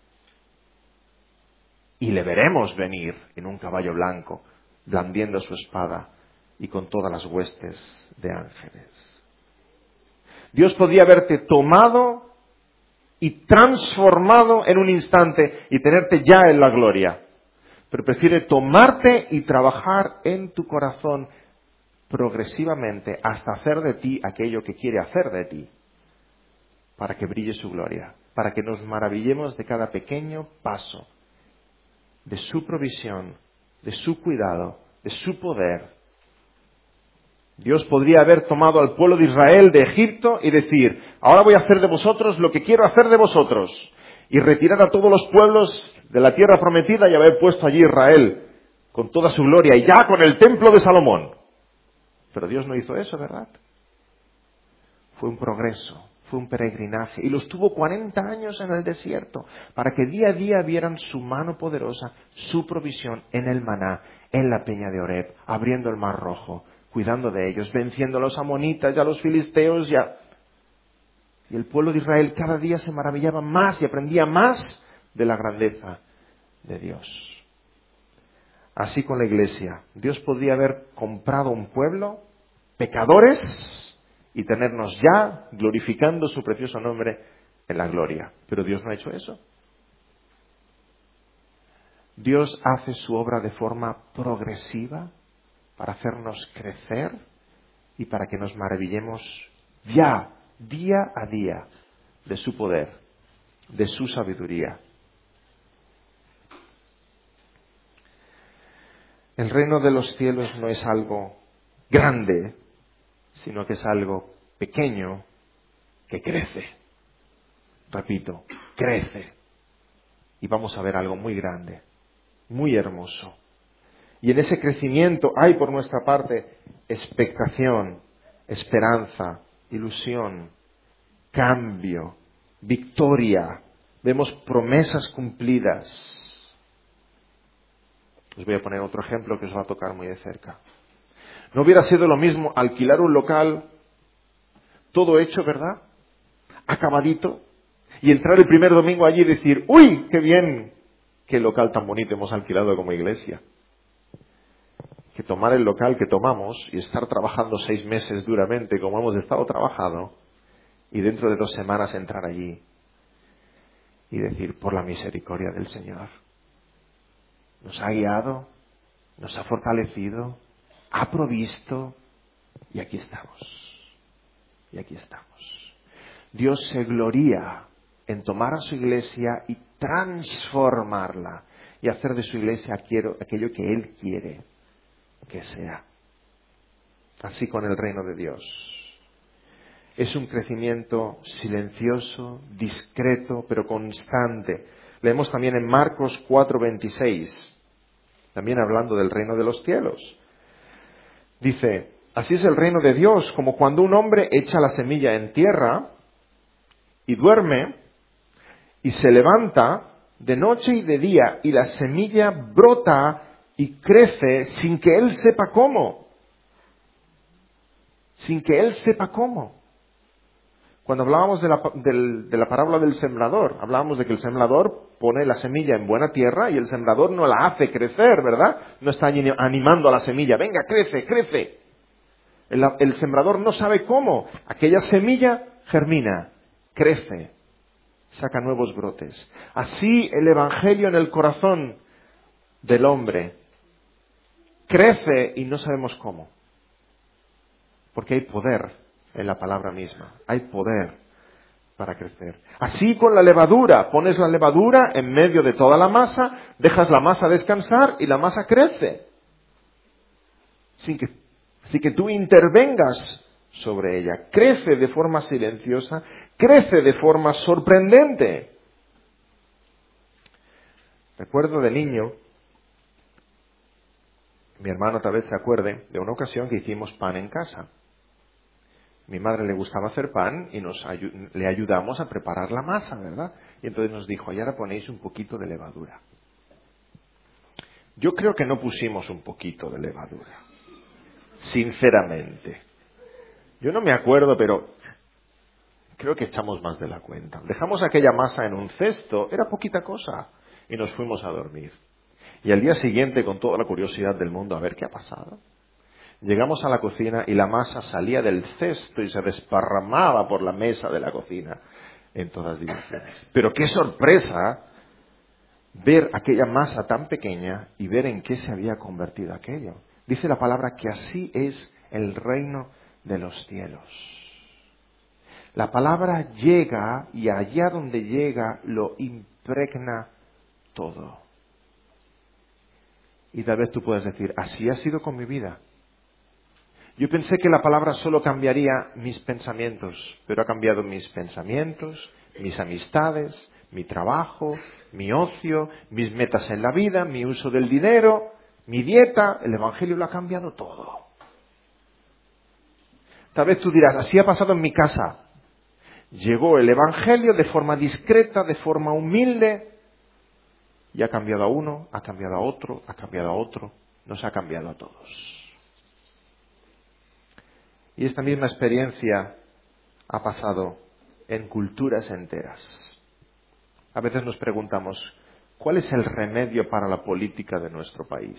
Y le veremos venir en un caballo blanco, blandiendo su espada y con todas las huestes de ángeles. Dios podía haberte tomado y transformado en un instante y tenerte ya en la gloria. Pero prefiere tomarte y trabajar en tu corazón progresivamente hasta hacer de ti aquello que quiere hacer de ti, para que brille su gloria, para que nos maravillemos de cada pequeño paso, de su provisión, de su cuidado, de su poder. Dios podría haber tomado al pueblo de Israel de Egipto y decir, ahora voy a hacer de vosotros lo que quiero hacer de vosotros, y retirar a todos los pueblos de la tierra prometida y haber puesto allí Israel con toda su gloria y ya con el templo de Salomón. Pero Dios no hizo eso, ¿verdad? Fue un progreso, fue un peregrinaje y los tuvo 40 años en el desierto para que día a día vieran su mano poderosa, su provisión en el maná, en la peña de Oreb, abriendo el mar rojo, cuidando de ellos, venciendo a los amonitas y a los filisteos y el pueblo de Israel cada día se maravillaba más y aprendía más de la grandeza de Dios. Así con la Iglesia. Dios podría haber comprado un pueblo, pecadores, y tenernos ya glorificando su precioso nombre en la gloria. Pero Dios no ha hecho eso. Dios hace su obra de forma progresiva para hacernos crecer y para que nos maravillemos ya, día a día, de su poder, de su sabiduría. El reino de los cielos no es algo grande, sino que es algo pequeño que crece. Repito, crece. Y vamos a ver algo muy grande, muy hermoso. Y en ese crecimiento hay por nuestra parte expectación, esperanza, ilusión, cambio, victoria. Vemos promesas cumplidas. Os voy a poner otro ejemplo que os va a tocar muy de cerca. ¿No hubiera sido lo mismo alquilar un local todo hecho, verdad? Acabadito. Y entrar el primer domingo allí y decir, ¡uy, qué bien! ¡Qué local tan bonito hemos alquilado como iglesia! Que tomar el local que tomamos y estar trabajando 6 meses duramente como hemos estado trabajando y dentro de 2 semanas entrar allí y decir, por la misericordia del Señor, nos ha guiado, nos ha fortalecido, ha provisto y aquí estamos. Y aquí estamos. Dios se gloría en tomar a su iglesia y transformarla y hacer de su iglesia aquello que Él quiere que sea. Así con el reino de Dios. Es un crecimiento silencioso, discreto, pero constante. Leemos también en Marcos 4:26, también hablando del reino de los cielos. Dice, así es el reino de Dios, como cuando un hombre echa la semilla en tierra y duerme y se levanta de noche y de día y la semilla brota y crece sin que él sepa cómo. Sin que él sepa cómo. Cuando hablábamos de la parábola del sembrador, hablábamos de que el sembrador pone la semilla en buena tierra y el sembrador no la hace crecer, ¿verdad? No está animando a la semilla, venga, crece, crece. El sembrador no sabe cómo. Aquella semilla germina, crece, saca nuevos brotes. Así el Evangelio en el corazón del hombre crece y no sabemos cómo. Porque hay poder en la palabra misma. Hay poder para crecer. Así con la levadura. Pones la levadura en medio de toda la masa, dejas la masa descansar y la masa crece. Sin que tú intervengas sobre ella. Crece de forma silenciosa, crece de forma sorprendente. Recuerdo de niño, mi hermano tal vez se acuerde de una ocasión que hicimos pan en casa. Mi madre le gustaba hacer pan y le ayudamos a preparar la masa, ¿verdad? Y entonces nos dijo, y ahora ponéis un poquito de levadura. Yo creo que no pusimos un poquito de levadura, sinceramente. Yo no me acuerdo, pero creo que echamos más de la cuenta. Dejamos aquella masa en un cesto, era poquita cosa, y nos fuimos a dormir. Y al día siguiente, con toda la curiosidad del mundo, a ver qué ha pasado. Llegamos a la cocina y la masa salía del cesto y se desparramaba por la mesa de la cocina en todas direcciones. Pero qué sorpresa ver aquella masa tan pequeña y ver en qué se había convertido aquello. Dice la palabra que así es el reino de los cielos. La palabra llega y allá donde llega lo impregna todo. Y tal vez tú puedas decir, así ha sido con mi vida. Yo pensé que la palabra solo cambiaría mis pensamientos, pero ha cambiado mis pensamientos, mis amistades, mi trabajo, mi ocio, mis metas en la vida, mi uso del dinero, mi dieta. El Evangelio lo ha cambiado todo. Tal vez tú dirás, así ha pasado en mi casa. Llegó el Evangelio de forma discreta, de forma humilde, y ha cambiado a uno, ha cambiado a otro, ha cambiado a otro, nos ha cambiado a todos. Y esta misma experiencia ha pasado en culturas enteras. A veces nos preguntamos, ¿cuál es el remedio para la política de nuestro país?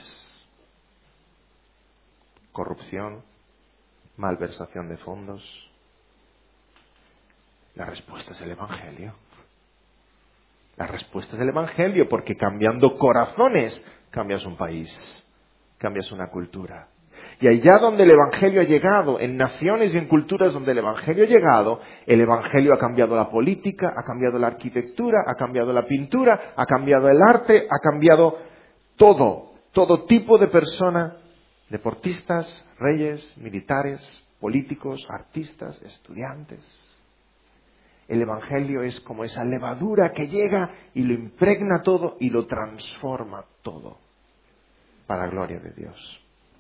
¿Corrupción? ¿Malversación de fondos? La respuesta es el Evangelio. La respuesta es el Evangelio, porque cambiando corazones cambias un país, cambias una cultura. Y allá donde el Evangelio ha llegado, en naciones y en culturas donde el Evangelio ha llegado, el Evangelio ha cambiado la política, ha cambiado la arquitectura, ha cambiado la pintura, ha cambiado el arte, ha cambiado todo tipo de persona, deportistas, reyes, militares, políticos, artistas, estudiantes. El Evangelio es como esa levadura que llega y lo impregna todo y lo transforma todo para la gloria de Dios.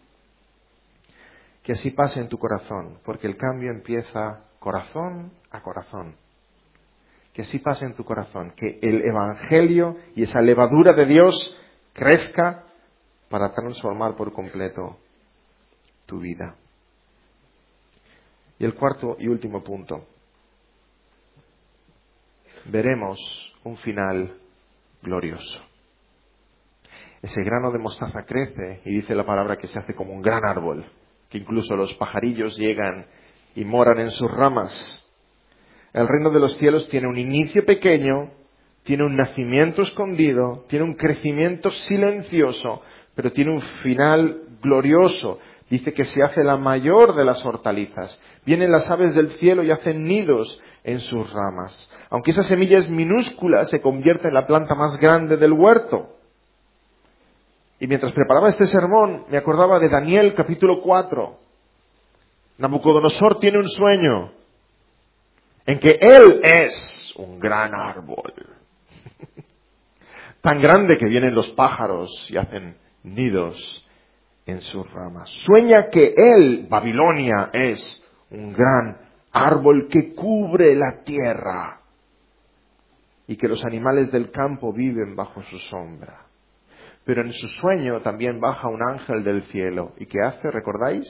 Que así pase en tu corazón, porque el cambio empieza corazón a corazón. Que así pase en tu corazón, que el Evangelio y esa levadura de Dios crezca para transformar por completo tu vida. Y el cuarto y último punto. Veremos un final glorioso. Ese grano de mostaza crece y dice la palabra que se hace como un gran árbol, que incluso los pajarillos llegan y moran en sus ramas. El reino de los cielos tiene un inicio pequeño, tiene un nacimiento escondido, tiene un crecimiento silencioso, pero tiene un final glorioso. Dice que se hace la mayor de las hortalizas. Vienen las aves del cielo y hacen nidos en sus ramas. Aunque esa semilla es minúscula, se convierte en la planta más grande del huerto. Y mientras preparaba este sermón, me acordaba de Daniel capítulo 4. Nabucodonosor tiene un sueño en que él es un gran árbol. Tan grande que vienen los pájaros y hacen nidos en sus ramas. Sueña que él, Babilonia, es un gran árbol que cubre la tierra y que los animales del campo viven bajo su sombra. Pero en su sueño también baja un ángel del cielo. ¿Y qué hace? ¿Recordáis?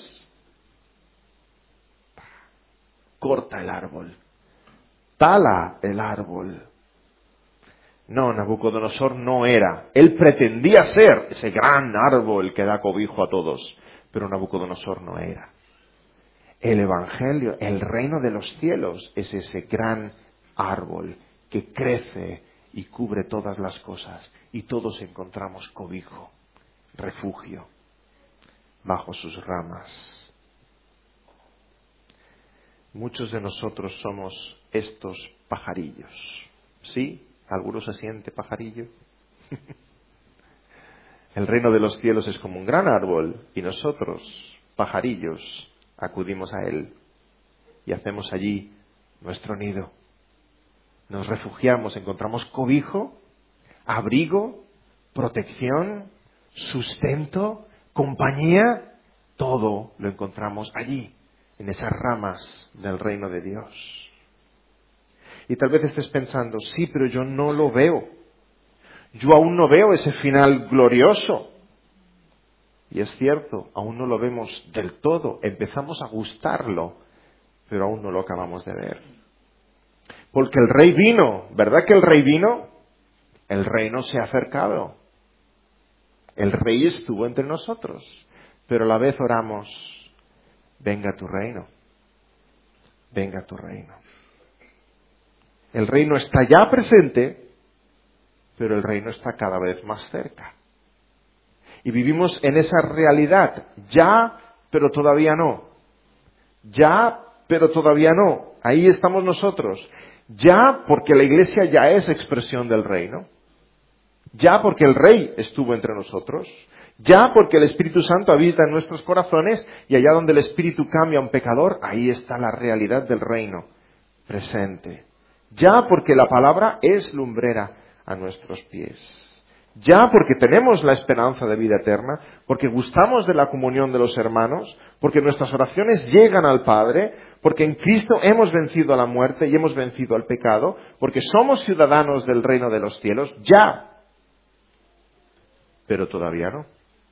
Corta el árbol. Tala el árbol. No, Nabucodonosor no era. Él pretendía ser ese gran árbol que da cobijo a todos. Pero Nabucodonosor no era. El Evangelio, el reino de los cielos, es ese gran árbol que crece y cubre todas las cosas. Y todos encontramos cobijo, refugio, bajo sus ramas. Muchos de nosotros somos estos pajarillos. ¿Sí? ¿Alguno se siente pajarillo? El reino de los cielos es como un gran árbol y nosotros, pajarillos, acudimos a él y hacemos allí nuestro nido. Nos refugiamos, encontramos cobijo, abrigo, protección, sustento, compañía, todo lo encontramos allí, en esas ramas del reino de Dios. Y tal vez estés pensando, sí, pero yo no lo veo. Yo aún no veo ese final glorioso. Y es cierto, aún no lo vemos del todo. Empezamos a gustarlo, pero aún no lo acabamos de ver. Porque el rey vino, ¿verdad que el rey vino? El reino se ha acercado. El rey estuvo entre nosotros. Pero a la vez oramos, venga tu reino. Venga tu reino. El reino está ya presente, pero el reino está cada vez más cerca. Y vivimos en esa realidad. Ya, pero todavía no. Ya, pero todavía no. Ahí estamos nosotros. Ya, porque la iglesia ya es expresión del reino. Ya, porque el rey estuvo entre nosotros. Ya, porque el Espíritu Santo habita en nuestros corazones. Y allá donde el Espíritu cambia a un pecador, ahí está la realidad del reino presente. Ya, porque la palabra es lumbrera a nuestros pies. Ya, porque tenemos la esperanza de vida eterna, porque gustamos de la comunión de los hermanos, porque nuestras oraciones llegan al Padre, porque en Cristo hemos vencido a la muerte y hemos vencido al pecado, porque somos ciudadanos del reino de los cielos, ya. Pero todavía no.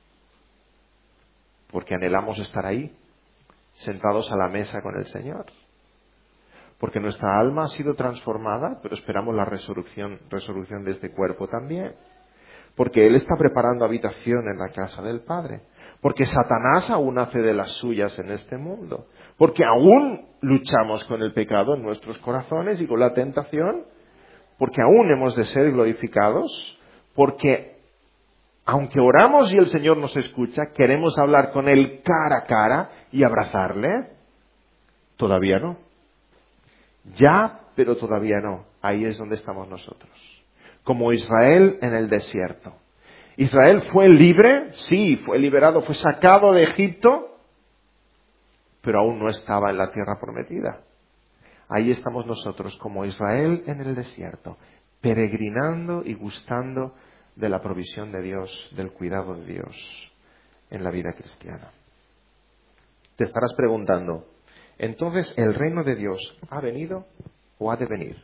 Porque anhelamos estar ahí, sentados a la mesa con el Señor. Porque nuestra alma ha sido transformada, pero esperamos la resurrección de este cuerpo también. Porque Él está preparando habitación en la casa del Padre. Porque Satanás aún hace de las suyas en este mundo. Porque aún luchamos con el pecado en nuestros corazones y con la tentación. porque aún hemos de ser glorificados, porque aunque oramos y el Señor nos escucha, queremos hablar con Él cara a cara y abrazarle. Todavía no. Ya, pero todavía no. Ahí es donde estamos nosotros. Como Israel en el desierto. Israel fue libre, sí, fue liberado, fue sacado de Egipto, pero aún no estaba en la tierra prometida. Ahí estamos nosotros, como Israel en el desierto, peregrinando y gustando de la provisión de Dios, del cuidado de Dios en la vida cristiana. Te estarás preguntando, entonces, ¿el reino de Dios ha venido o ha de venir?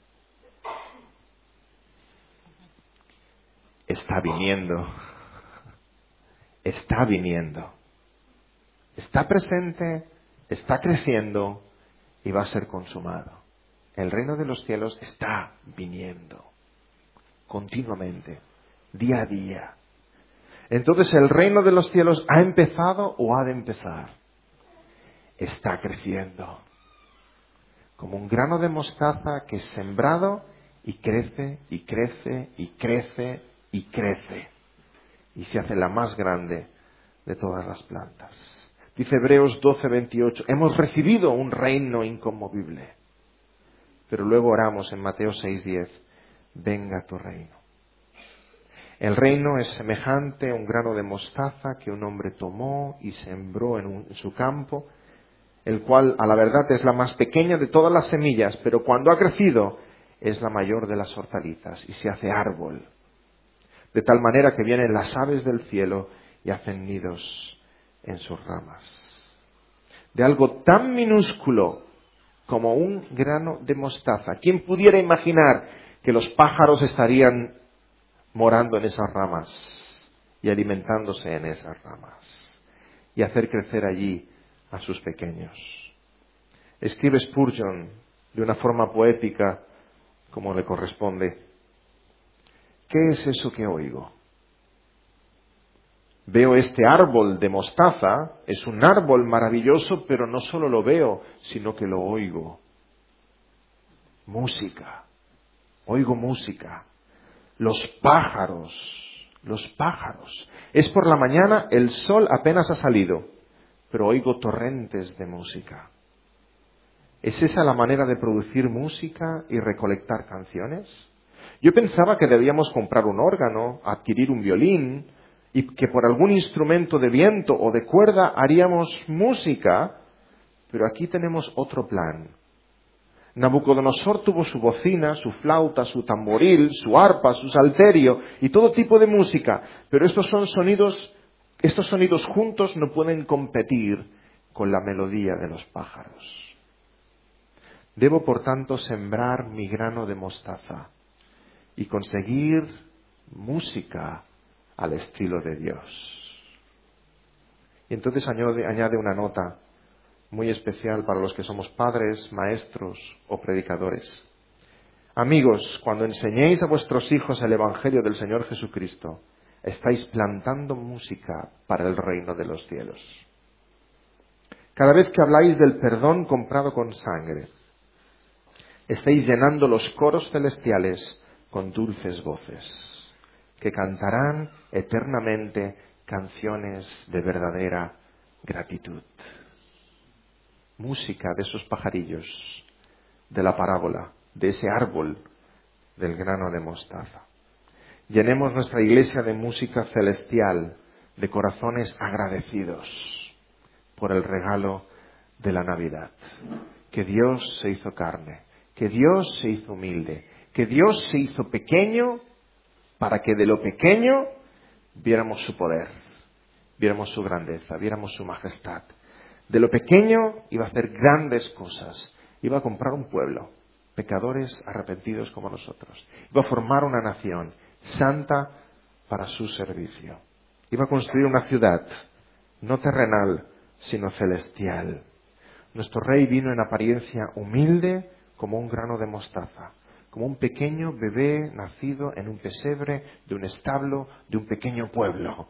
Está viniendo. Está viniendo. Está presente, está creciendo y va a ser consumado. El reino de los cielos está viniendo continuamente, día a día. Entonces, ¿el reino de los cielos ha empezado o ha de empezar? Está creciendo. Como un grano de mostaza que es sembrado y crece, y crece, y crece, y crece. Y se hace la más grande de todas las plantas. Dice Hebreos 12:28, hemos recibido un reino inconmovible. Pero luego oramos en Mateo 6:10, venga tu reino. El reino es semejante a un grano de mostaza que un hombre tomó y sembró en su campo, el cual a la verdad es la más pequeña de todas las semillas, pero cuando ha crecido es la mayor de las hortalizas y se hace árbol, de tal manera que vienen las aves del cielo y hacen nidos en sus ramas. De algo tan minúsculo como un grano de mostaza, ¿quién pudiera imaginar que los pájaros estarían morando en esas ramas y alimentándose en esas ramas y hacer crecer allí a sus pequeños? Escribe Spurgeon de una forma poética como le corresponde. ¿Qué es eso que oigo? Veo este árbol de mostaza, es un árbol maravilloso, pero no solo lo veo, sino que lo oigo. Música, oigo música. Los pájaros. Es por la mañana, el sol apenas ha salido, pero oigo torrentes de música. ¿Es esa la manera de producir música y recolectar canciones? Yo pensaba que debíamos comprar un órgano, adquirir un violín, y que por algún instrumento de viento o de cuerda haríamos música, pero aquí tenemos otro plan. Nabucodonosor tuvo su bocina, su flauta, su tamboril, su arpa, su salterio y todo tipo de música, pero estos sonidos juntos no pueden competir con la melodía de los pájaros. Debo, por tanto, sembrar mi grano de mostaza y conseguir música al estilo de Dios. Y entonces añade una nota muy especial para los que somos padres, maestros o predicadores. Amigos, cuando enseñéis a vuestros hijos el Evangelio del Señor Jesucristo, estáis plantando música para el reino de los cielos. Cada vez que habláis del perdón comprado con sangre, estáis llenando los coros celestiales con dulces voces, que cantarán eternamente canciones de verdadera gratitud. Música de esos pajarillos, de la parábola, de ese árbol del grano de mostaza. Llenemos nuestra iglesia de música celestial, de corazones agradecidos por el regalo de la Navidad. Que Dios se hizo carne, que Dios se hizo humilde, que Dios se hizo pequeño para que de lo pequeño viéramos su poder, viéramos su grandeza, viéramos su majestad. De lo pequeño iba a hacer grandes cosas. Iba a comprar un pueblo, pecadores arrepentidos como nosotros. Iba a formar una nación santa para su servicio. Iba a construir una ciudad, no terrenal, sino celestial. Nuestro rey vino en apariencia humilde como un grano de mostaza, como un pequeño bebé nacido en un pesebre de un establo de un pequeño pueblo.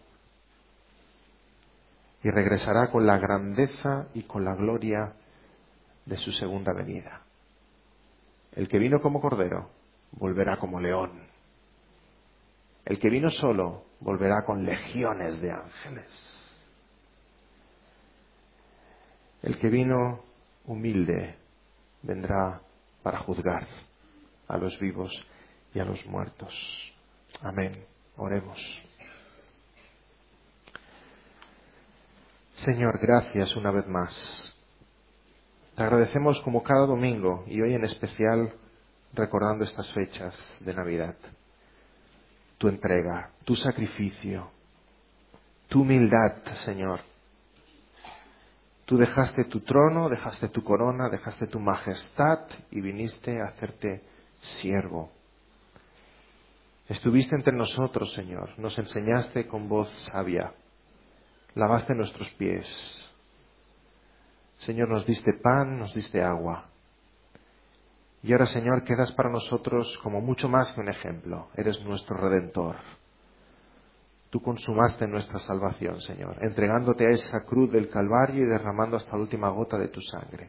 Y regresará con la grandeza y con la gloria de su segunda venida. El que vino como cordero volverá como león. El que vino solo volverá con legiones de ángeles. El que vino humilde vendrá para juzgar a los vivos y a los muertos. Amén. Oremos. Señor, gracias una vez más. Te agradecemos como cada domingo y hoy en especial recordando estas fechas de Navidad. Tu entrega, tu sacrificio, tu humildad, Señor. Tú dejaste tu trono, dejaste tu corona, dejaste tu majestad y viniste a hacerte siervo. Estuviste entre nosotros, Señor, nos enseñaste con voz sabia, lavaste nuestros pies. Señor, nos diste pan, nos diste agua. Y ahora, Señor, quedas para nosotros como mucho más que un ejemplo. Eres nuestro Redentor. Tú consumaste nuestra salvación, Señor, entregándote a esa cruz del Calvario y derramando hasta la última gota de tu sangre.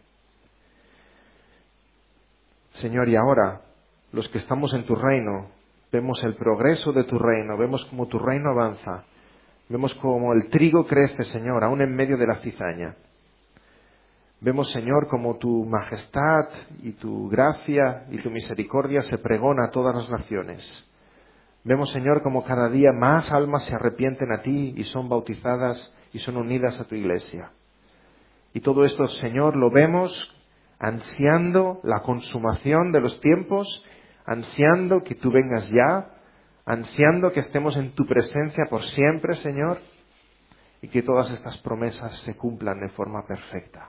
Señor, y ahora, los que estamos en tu reino, vemos el progreso de tu reino, vemos cómo tu reino avanza, vemos cómo el trigo crece, Señor, aún en medio de la cizaña. Vemos, Señor, cómo tu majestad y tu gracia y tu misericordia se pregona a todas las naciones. Vemos, Señor, cómo cada día más almas se arrepienten a ti y son bautizadas y son unidas a tu iglesia. Y todo esto, Señor, lo vemos ansiando la consumación de los tiempos, ansiando que tú vengas ya, ansiando que estemos en tu presencia por siempre, Señor, y que todas estas promesas se cumplan de forma perfecta.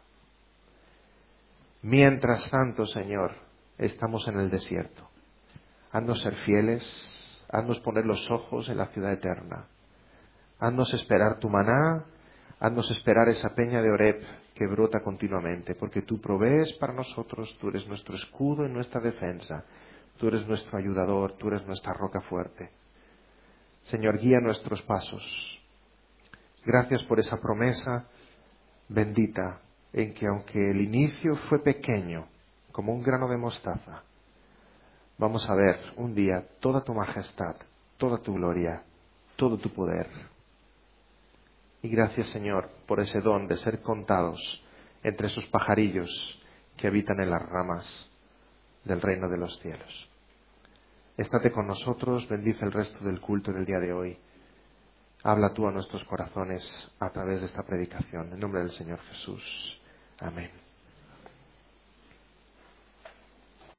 Mientras tanto, Señor, estamos en el desierto. Haznos ser fieles, haznos poner los ojos en la ciudad eterna. Haznos esperar tu maná, haznos esperar esa peña de Oreb que brota continuamente, porque tú provees para nosotros, tú eres nuestro escudo y nuestra defensa, tú eres nuestro ayudador, tú eres nuestra roca fuerte. Señor, guía nuestros pasos. Gracias por esa promesa bendita en que aunque el inicio fue pequeño, como un grano de mostaza, vamos a ver un día toda tu majestad, toda tu gloria, todo tu poder. Y gracias, Señor, por ese don de ser contados entre esos pajarillos que habitan en las ramas del reino de los cielos. Estate con nosotros, bendice el resto del culto del día de hoy. Habla tú a nuestros corazones a través de esta predicación. En nombre del Señor Jesús. Amén.